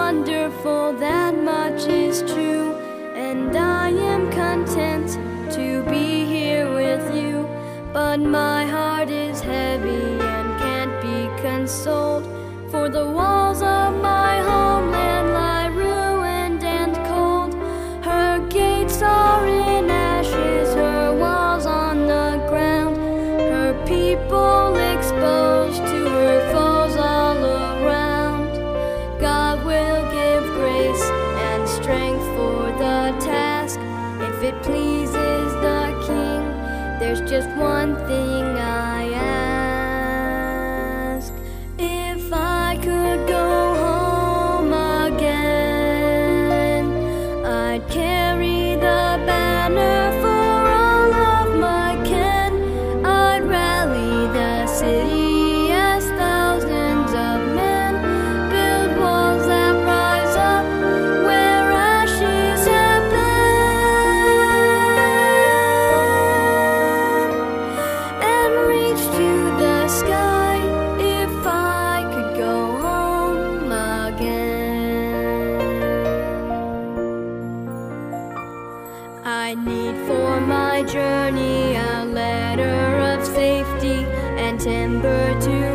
wonderful, that much is true, and I am content to be here with you. But my heart is heavy and can't be consoled, for the walls of my homeland lie ruined and cold. Her gates are in ashes, her walls on the ground, her people exposed to her foes all around. God will give grace and strength for the task, if it pleases the King. There's just one thing I ask. If I could go home again, I'd carry the banner for all of my kin. I'd rally the city as thousands of men build walls that rise up where ashes have been, and reach to the sky if I could go home again. I need for my journey a letter of safety and timber to